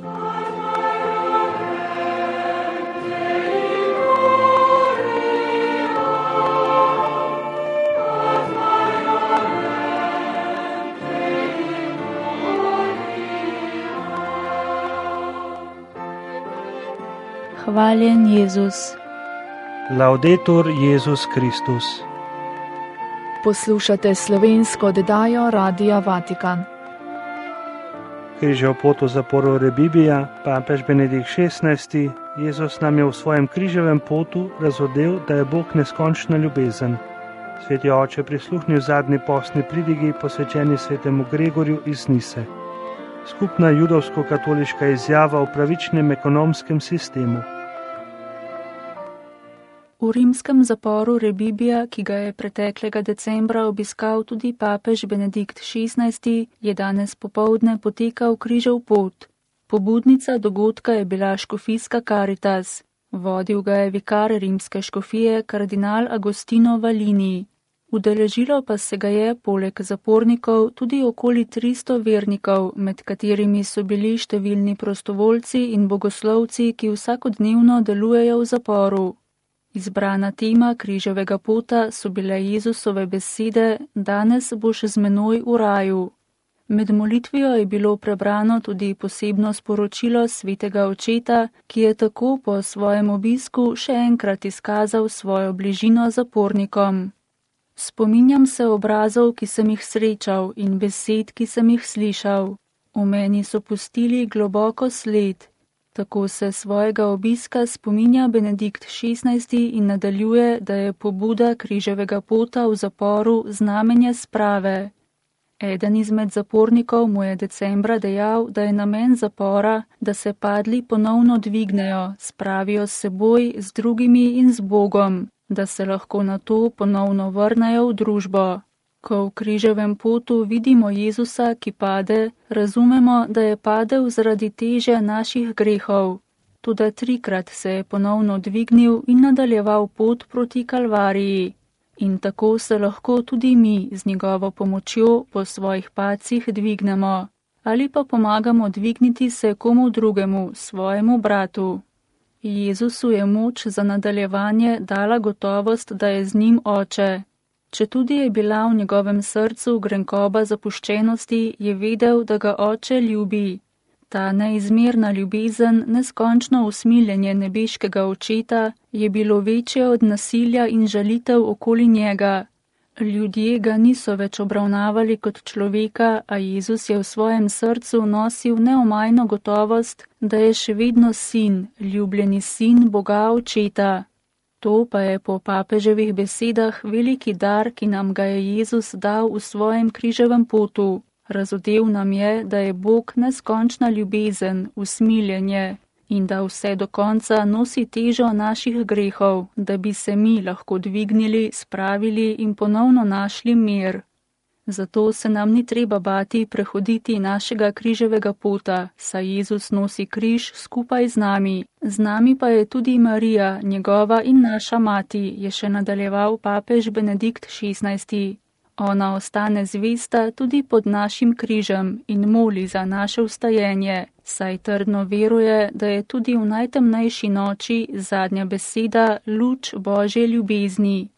Hvaljen Jezus. Laudetur Jezus Kristus. Poslušate slovensko oddajo Radia Vatikan. Križev pot v zaporu Rebibija, papež Benedikt XVI, Jezus nam je v svojem križevem potu razodel, da je Bog neskončna ljubezen. Sveti oče prisluhnil zadnji postni pridigi, posvečeni svetemu Gregorju iz Nise. Skupna judovsko-katoliška izjava o pravičnem ekonomskem sistemu. V rimskem zaporu Rebibija, ki ga je preteklega decembra obiskal tudi papež Benedikt XVI, je danes popoldne potekal križev pot. Pobudnica dogodka je bila škofijska Caritas. Vodil ga je vikar rimske škofije kardinal Agostino Valini. Udeležilo pa se ga je poleg zapornikov tudi okoli 300 vernikov, med katerimi so bili številni prostovoljci in bogoslovci, ki vsakodnevno delujejo v zaporu. Izbrana tema križevega pota so bile Jezusove besede: danes boš z menoj v raju. Med molitvijo je bilo prebrano tudi posebno sporočilo svetega očeta, ki je tako po svojem obisku še enkrat izkazal svojo bližino zapornikom. Spominjam se obrazov, ki sem jih srečal, in besed, ki sem jih slišal. V meni so pustili globoko sled. Tako se svojega obiska spominja Benedikt XVI in nadaljuje, da je pobuda križevega pota v zaporu znamenje sprave. Eden izmed zapornikov mu je decembra dejal, da je namen zapora, da se padli ponovno dvignejo, spravijo s seboj, z drugimi in z Bogom, da se lahko na to ponovno vrnejo v družbo. Ko v križevem potu vidimo Jezusa, ki pade, razumemo, da je padel zaradi teže naših grehov. Toda 3-krat se je ponovno dvignil in nadaljeval pot proti Kalvariji. In tako se lahko tudi mi z njegovo pomočjo po svojih padcih dvignemo. Ali pa pomagamo dvigniti se komu drugemu, svojemu bratu. Jezusu je moč za nadaljevanje dala gotovost, da je z njim Oče. Četudi je bila v njegovem srcu grenkoba zapuščenosti, je vedel, da ga Oče ljubi. Ta neizmerna ljubezen, neskončno usmiljenje nebeškega Očeta, je bilo večje od nasilja in žalitev okoli njega. Ljudje ga niso več obravnavali kot človeka, a Jezus je v svojem srcu nosil neomajno gotovost, da je še vedno sin, ljubljeni sin Boga Očeta. To pa je po papeževih besedah veliki dar, ki nam ga je Jezus dal v svojem križevem potu. Razodel nam je, da je Bog neskončna ljubezen, usmiljenje in da vse do konca nosi težo naših grehov, da bi se mi lahko dvignili, spravili in ponovno našli mir. Zato se nam ni treba bati prehoditi našega križevega pota, saj Jezus nosi križ skupaj z nami. Z nami pa je tudi Marija, njegova in naša mati, je še nadaljeval papež Benedikt XVI. Ona ostane zvesta tudi pod našim križem in moli za naše vstajenje, saj trdno veruje, da je tudi v najtemnejši noči zadnja beseda luč Božje ljubezni.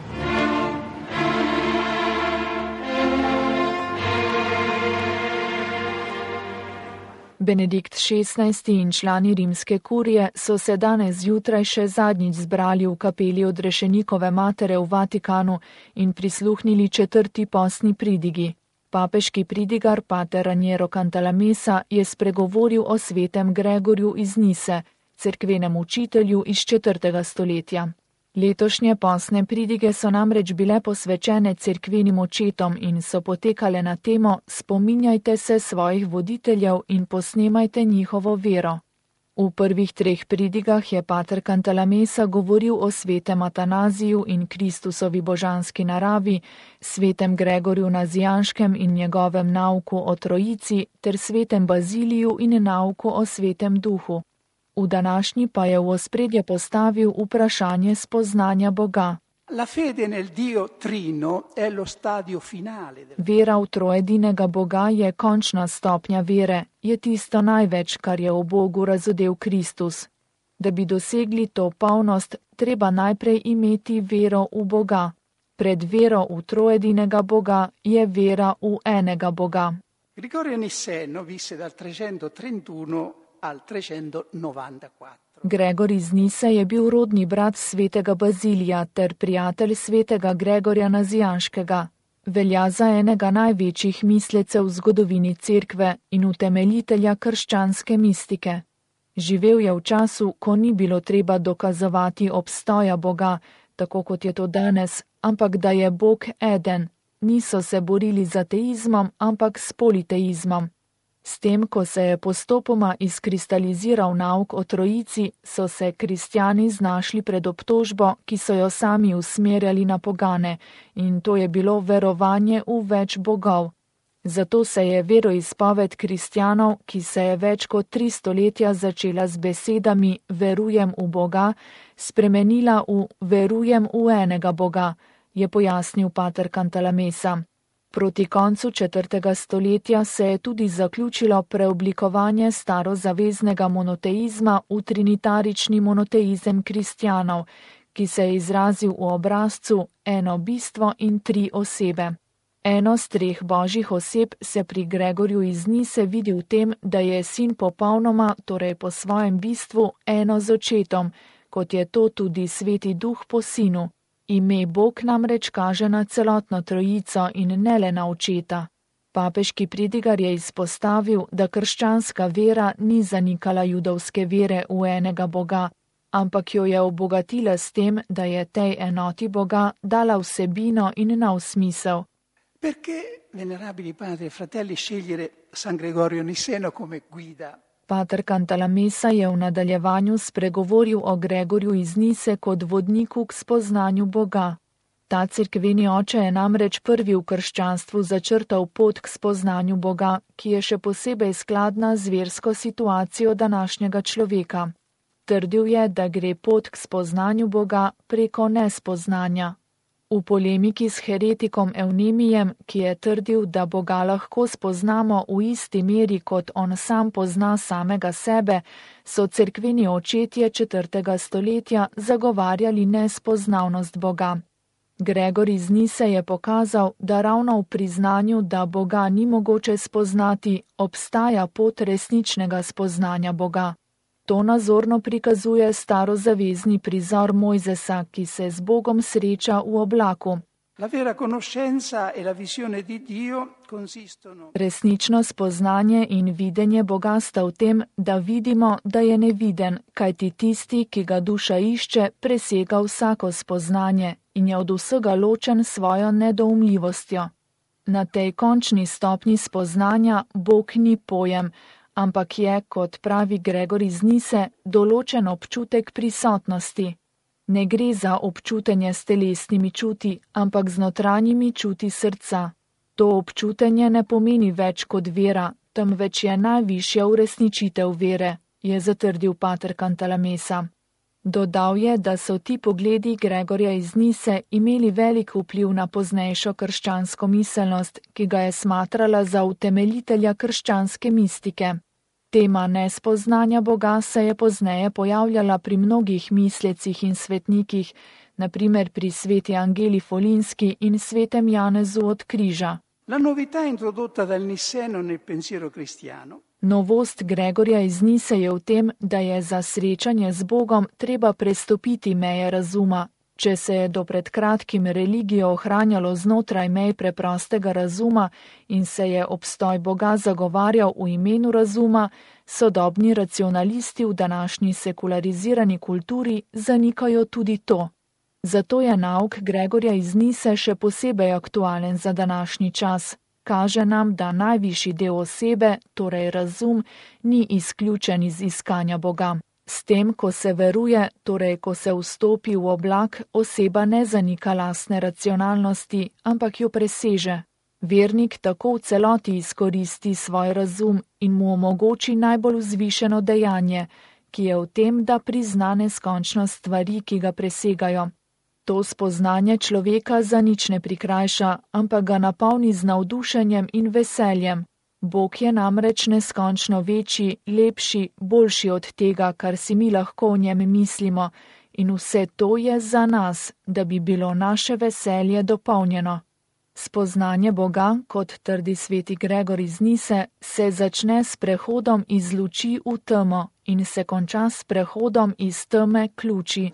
Benedikt XVI in člani rimske kurije so se danes zjutraj še zadnjič zbrali v kapeli Odrešenikove matere v Vatikanu in prisluhnili 4. postni pridigi. Papeški pridigar pater Raniero Cantalamessa je spregovoril o svetem Gregorju iz Nise, cerkvenem učitelju iz 4. stoletja. Letošnje postne pridige so namreč bile posvečene cerkvenim očetom in so potekale na temo Spominjajte se svojih voditeljev in posnemajte njihovo vero. V prvih 3 pridigah je pater Cantalamessa govoril o svetem Atanaziju in Kristusovi božanski naravi, svetem Gregorju Nazijanškem in njegovem nauku o Trojici ter svetem Baziliju in nauku o svetem duhu. V današnji pa je v ospredje postavil vprašanje spoznanja Boga. La fede nel Dio Trino è lo stadio finale. Vera v troedinega Boga je končna stopnja vere, je tisto največ, kar je o Bogu razodel Kristus. Da bi dosegli to polnost, treba najprej imeti vero v Boga. Pred vero v troedinega Boga je vera v enega Boga. Gregorio Nisseno visse dal 331 al 394. Gregor iz Nise je bil rodni brat svetega Bazilija ter prijatelj svetega Gregorja Nazijanškega. Velja za enega največjih mislecev v zgodovini cerkve in utemeljitelja krščanske mistike. Živel je v času, ko ni bilo treba dokazovati obstoja Boga, tako kot je to danes, ampak da je Bog eden. Niso se borili z ateizmom, ampak s politeizmom. S tem, ko se je postopoma izkristaliziral nauk o trojici, so se kristjani znašli pred obtožbo, ki so jo sami usmerjali na pogane, in to je bilo verovanje v več bogov. Zato se je veroizpoved kristjanov, ki se je več kot 3 stoletja začela z besedami verujem v Boga, spremenila v verujem v enega Boga, je pojasnil pater Cantalamessa. Proti koncu 4. stoletja se je tudi zaključilo preoblikovanje starozaveznega monoteizma v trinitarični monoteizem kristjanov, ki se je izrazil v obrazcu eno bistvo in 3 osebe. Eno z 3 božjih oseb se pri Gregorju iz Nise vidi v tem, da je sin popolnoma, torej po svojem bistvu, eno z očetom, kot je to tudi sveti duh po sinu. Ime Bog namreč kaže na celotno trojico in ne le na očeta. Papeški pridigar je izpostavil, da krščanska vera ni zanikala judovske vere v enega Boga, ampak jo je obogatila s tem, da je tej enoti Boga dala vsebino in nov smisel. Perché, venerabili padri e fratelli, scegliere San Gregorio Nisseno come guida? Pater Cantalamessa je v nadaljevanju spregovoril o Gregorju iz Nise kot vodniku k spoznanju Boga. Ta cerkveni oče je namreč prvi v krščanstvu začrtal pot k spoznanju Boga, ki je še posebej skladna z versko situacijo današnjega človeka. Trdil je, da gre pot k spoznanju Boga preko nespoznanja. V polemiki s heretikom Evnemijem, ki je trdil, da Boga lahko spoznamo v isti meri, kot on sam pozna samega sebe, so cerkveni očetje 4. stoletja zagovarjali nespoznavnost Boga. Gregor iz Nise je pokazal, da ravno v priznanju, da Boga ni mogoče spoznati, obstaja pot resničnega spoznanja Boga. To nazorno prikazuje starozavezni prizor Mojzesa, ki se z Bogom sreča v oblaku. Resnično spoznanje in videnje Boga sta v tem, da vidimo, da je neviden, kajti tisti, ki ga duša išče, presega vsako spoznanje in je od vsega ločen svojo nedoumljivostjo. Na tej končni stopnji spoznanja Bog ni pojem, ampak je, kot pravi Gregor iz Nise, določen občutek prisotnosti. Ne gre za občutenje s telesnimi čuti, ampak z notranjimi čuti srca. To občutenje ne pomeni več kot vera, temveč je najvišja uresničitev vere, je zatrdil pater Cantalamessa. Dodal je, da so ti pogledi Gregorja iz Nise imeli velik vpliv na poznejšo krščansko miselnost, ki ga je smatrala za utemeljitelja krščanske mistike. Tema nespoznanja Boga se je pozneje pojavljala pri mnogih mislecih in svetnikih, na primer pri sveti Angeli Folinski in svetem Janezu od križa. Novost Gregorja iz Nise je v tem, da je za srečanje z Bogom treba prestopiti meje razuma. Če se je do pred kratkim religijo ohranjalo znotraj mej preprostega razuma in se je obstoj Boga zagovarjal v imenu razuma, sodobni racionalisti v današnji sekularizirani kulturi zanikajo tudi to. Zato je nauk Gregorja iz Nise še posebej aktualen za današnji čas. Kaže nam, da najvišji del osebe, torej razum, ni izključen iz iskanja Boga. S tem, ko se veruje, torej ko se vstopi v oblak, oseba ne zanika lastne racionalnosti, ampak jo preseže. Vernik tako v celoti izkoristi svoj razum in mu omogoči najbolj vzvišeno dejanje, ki je v tem, da prizna neskončnost stvari, ki ga presegajo. To spoznanje človeka za nič ne prikrajša, ampak ga napolni z navdušenjem in veseljem. Bog je namreč neskončno večji, lepši, boljši od tega, kar si mi lahko o njem mislimo, in vse to je za nas, da bi bilo naše veselje dopolnjeno. Spoznanje Boga, kot trdi sveti Gregor iz Nise, se začne s prehodom iz luči v temo in se konča s prehodom iz teme k luči.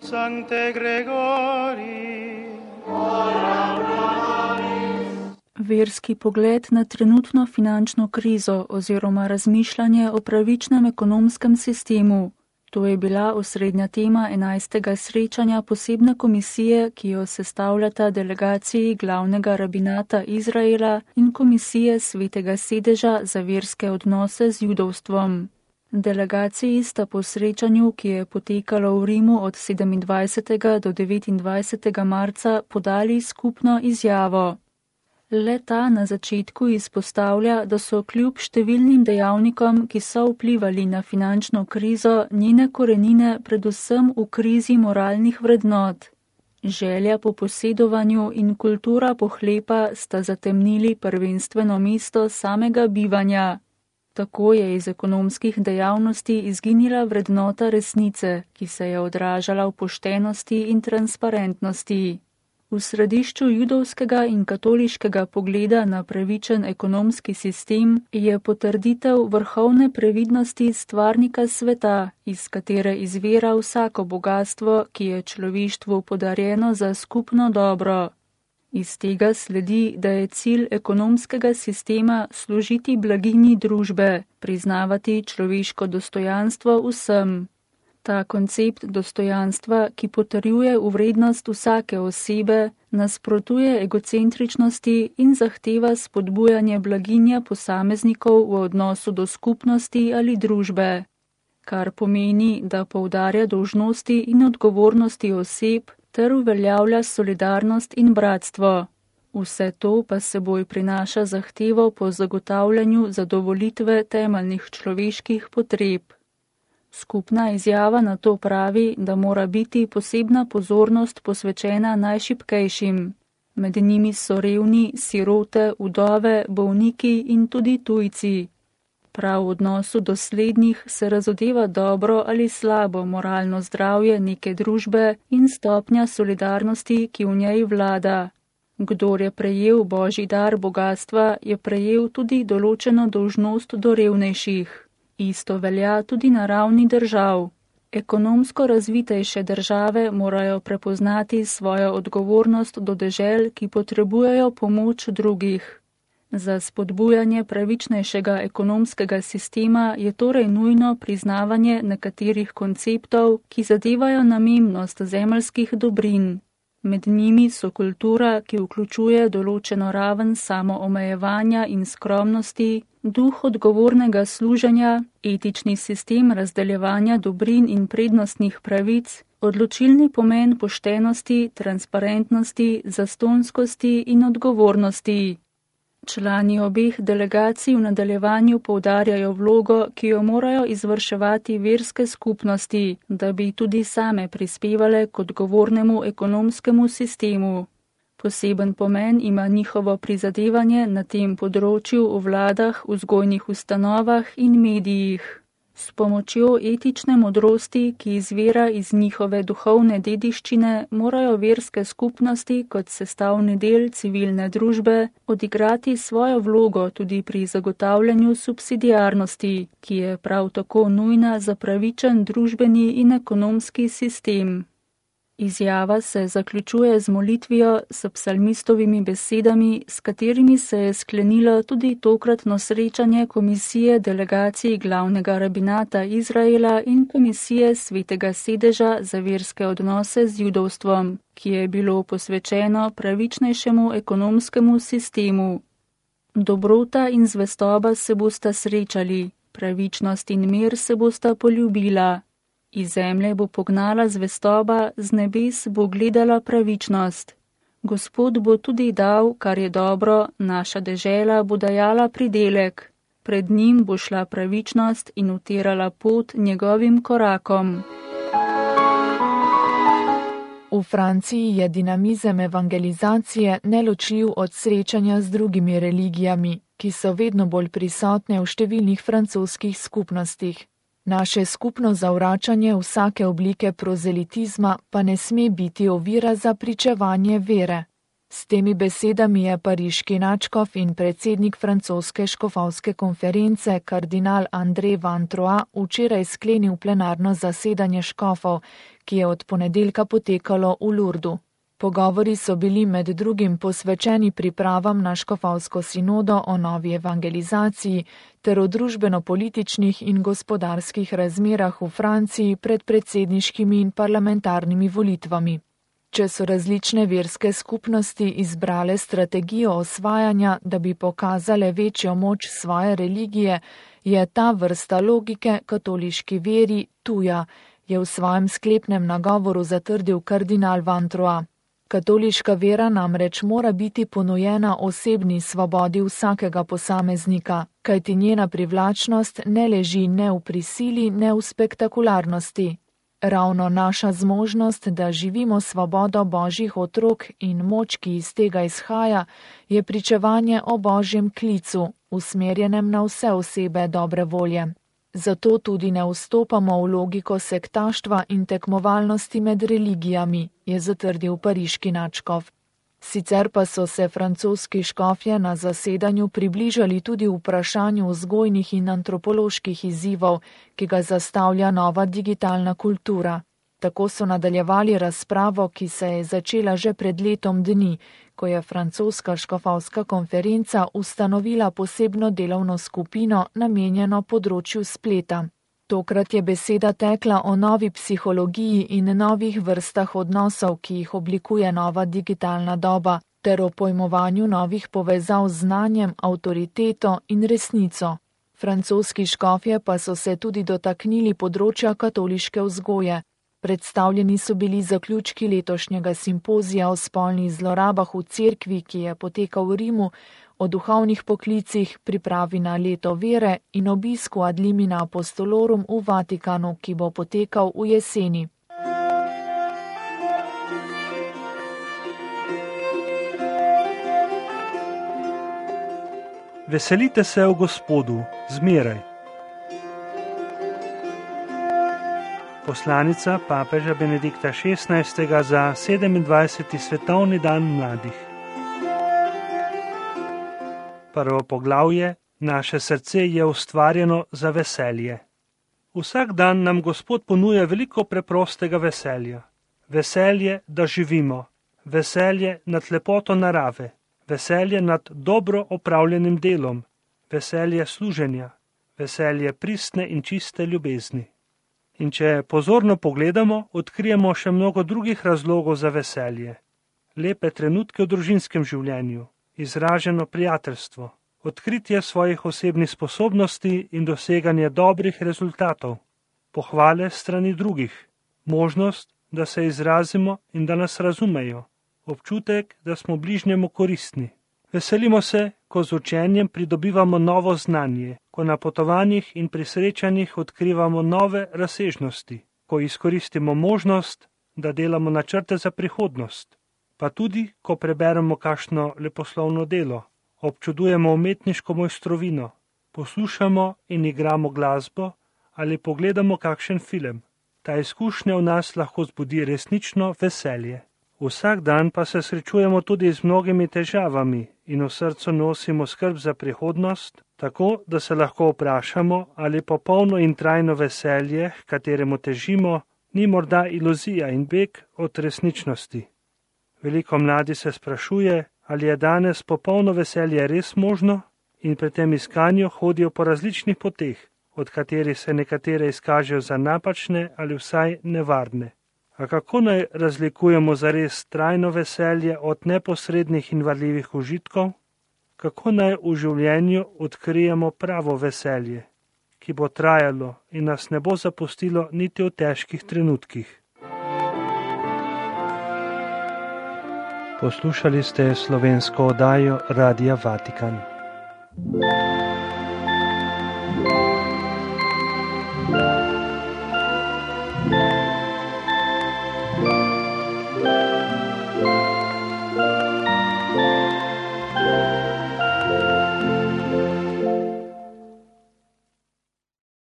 Verski pogled na trenutno finančno krizo oziroma razmišljanje o pravičnem ekonomskem sistemu. To je bila osrednja tema 11. srečanja posebne komisije, ki jo sestavljata delegaciji glavnega rabinata Izraela in komisije Svetega sedeža za verske odnose z judovstvom. Delegaciji sta po srečanju, ki je potekalo v Rimu od 27. do 29. marca, podali skupno izjavo. Le-ta na začetku izpostavlja, da so kljub številnim dejavnikom, ki so vplivali na finančno krizo, njene korenine predvsem v krizi moralnih vrednot. Želja po posedovanju in kultura pohlepa sta zatemnili prvenstveno mesto samega bivanja. Tako je iz ekonomskih dejavnosti izginila vrednota resnice, ki se je odražala v poštenosti in transparentnosti. V središču judovskega in katoliškega pogleda na pravičen ekonomski sistem je potrditev vrhovne previdnosti stvarnika sveta, iz katere izvira vsako bogatstvo, ki je človeštvu podarjeno za skupno dobro. Iz tega sledi, da je cilj ekonomskega sistema služiti blaginji družbe, priznavati človeško dostojanstvo vsem. Ta koncept dostojanstva, ki potrjuje vrednost vsake osebe, nasprotuje egocentričnosti in zahteva spodbujanje blaginja posameznikov v odnosu do skupnosti ali družbe, kar pomeni, da poudarja dolžnosti in odgovornosti oseb ter uveljavlja solidarnost in bratstvo. Vse to pa seboj prinaša zahtevo po zagotavljanju zadovolitve temeljnih človeških potreb. Skupna izjava na to pravi, da mora biti posebna pozornost posvečena najšibkejšim. Med njimi so revni, sirote, vdove, bolniki in tudi tujci. Prav v odnosu do slednjih se razodeva dobro ali slabo moralno zdravje neke družbe in stopnja solidarnosti, ki v njej vlada. Kdor je prejel božji dar bogatstva, je prejel tudi določeno dolžnost do revnejših. Isto velja tudi na ravni držav. Ekonomsko razvitejše države morajo prepoznati svojo odgovornost do dežel, ki potrebujejo pomoč drugih. Za spodbujanje pravičnejšega ekonomskega sistema je torej nujno priznavanje nekaterih konceptov, ki zadevajo namembnost zemeljskih dobrin. Med njimi so kultura, ki vključuje določeno raven samoomejevanja in skromnosti, duh odgovornega služenja, etični sistem razdeljevanja dobrin in prednostnih pravic, odločilni pomen poštenosti, transparentnosti, zastonskosti in odgovornosti. Člani obeh delegacij v nadaljevanju poudarjajo vlogo, ki jo morajo izvrševati verske skupnosti, da bi tudi same prispevale k odgovornemu ekonomskemu sistemu. Poseben pomen ima njihovo prizadevanje na tem področju v vladah, vzgojnih ustanovah in medijih. S pomočjo etične modrosti, ki izvira iz njihove duhovne dediščine, morajo verske skupnosti kot sestavni del civilne družbe odigrati svojo vlogo tudi pri zagotavljanju subsidiarnosti, ki je prav tako nujna za pravičen družbeni in ekonomski sistem. Izjava se zaključuje z molitvijo s psalmistovimi besedami, s katerimi se je sklenilo tudi tokratno srečanje komisije delegacij glavnega rabinata Izraela in komisije Svetega sedeža za verske odnose z judovstvom, ki je bilo posvečeno pravičnejšemu ekonomskemu sistemu. Dobrota in zvestoba se bosta srečali, pravičnost in mir se bosta poljubila. Iz zemlje bo pognala zvestoba, z nebes bo gledala pravičnost. Gospod bo tudi dal, kar je dobro, naša dežela bo dajala pridelek. Pred njim bo šla pravičnost in utirala pot njegovim korakom. V Franciji je dinamizem evangelizacije neločljiv od srečanja z drugimi religijami, ki so vedno bolj prisotne v številnih francoskih skupnostih. Naše skupno zavračanje vsake oblike prozelitizma pa ne sme biti ovira za pričevanje vere. S temi besedami je pariški nadškof in predsednik francoske škofovske konference kardinal André Van Troyes včeraj sklenil plenarno zasedanje škofov, ki je od ponedeljka potekalo v Lourdu. Pogovori so bili med drugim posvečeni pripravam na škofovsko sinodo o novi evangelizaciji ter o družbeno-političnih in gospodarskih razmerah v Franciji pred predsedniškimi in parlamentarnimi volitvami. Če so različne verske skupnosti izbrale strategijo osvajanja, da bi pokazale večjo moč svoje religije, je ta vrsta logike katoliški veri tuja, je v svojem sklepnem nagovoru zatrdil kardinal Van Troyes. Katoliška vera namreč mora biti ponujena osebni svobodi vsakega posameznika, kajti njena privlačnost ne leži ne v prisili, ne v spektakularnosti. Ravno naša zmožnost, da živimo svobodo božjih otrok in moč, ki iz tega izhaja, je pričevanje o božjem klicu, usmerjenem na vse osebe dobre volje. Zato tudi ne vstopamo v logiko sektaštva in tekmovalnosti med religijami, je zatrdil pariški nadškof. Sicer pa so se francoski škofje na zasedanju približali tudi vprašanju vzgojnih in antropoloških izzivov, ki ga zastavlja nova digitalna kultura. Tako so nadaljevali razpravo, ki se je začela že pred letom dni, ko je francoska škofovska konferenca ustanovila posebno delovno skupino namenjeno področju spleta. Tokrat je beseda tekla o novi psihologiji in novih vrstah odnosov, ki jih oblikuje nova digitalna doba, ter o pojmovanju novih povezav z znanjem, avtoriteto in resnico. Francoski škofje pa so se tudi dotaknili področja katoliške vzgoje. Predstavljeni so bili zaključki letošnjega simpozija o spolnih zlorabah v cerkvi, ki je potekal v Rimu, o duhovnih poklicih, pripravi na leto vere in obisku ad limina apostolorum v Vatikanu, ki bo potekal v jeseni. Veselite se v Gospodu, zmeraj. Poslanica papeža Benedikta XVI. Za 27. svetovni dan mladih. Prvo poglavje: Naše srce je ustvarjeno za veselje. Vsak dan nam Gospod ponuja veliko preprostega veselja. Veselje, da živimo. Veselje nad lepoto narave. Veselje nad dobro opravljenim delom. Veselje služenja. Veselje pristne in čiste ljubezni. In če pozorno pogledamo, odkrijemo še mnogo drugih razlogov za veselje. Lepe trenutke v družinskem življenju, izraženo prijateljstvo, odkritje svojih osebnih sposobnosti in doseganje dobrih rezultatov, pohvale strani drugih, možnost, da se izrazimo in da nas razumejo, občutek, da smo bližnjemu koristni. Veselimo se, ko z učenjem pridobivamo novo znanje, ko na potovanjih in pri srečanjih odkrivamo nove razsežnosti, ko izkoristimo možnost, da delamo načrte za prihodnost, pa tudi, ko preberemo kakšno leposlovno delo, občudujemo umetniško mojstrovino, poslušamo in igramo glasbo ali pogledamo kakšen film. Ta izkušnja v nas lahko zbudi resnično veselje. Vsak dan pa se srečujemo tudi z mnogimi težavami in v srcu nosimo skrb za prihodnost, tako da se lahko vprašamo, ali popolno in trajno veselje, k kateremu težimo, ni morda iluzija in beg od resničnosti. Veliko mladi se sprašuje, ali je danes popolno veselje res možno, in pri tem iskanju hodijo po različnih poteh, od katerih se nekatere izkažejo za napačne ali vsaj nevarne. A kako naj razlikujemo zares trajno veselje od neposrednih in varljivih užitkov? Kako naj v življenju odkrijemo pravo veselje, ki bo trajalo in nas ne bo zapustilo niti v težkih trenutkih? Poslušali ste slovensko oddajo Radia Vatikan.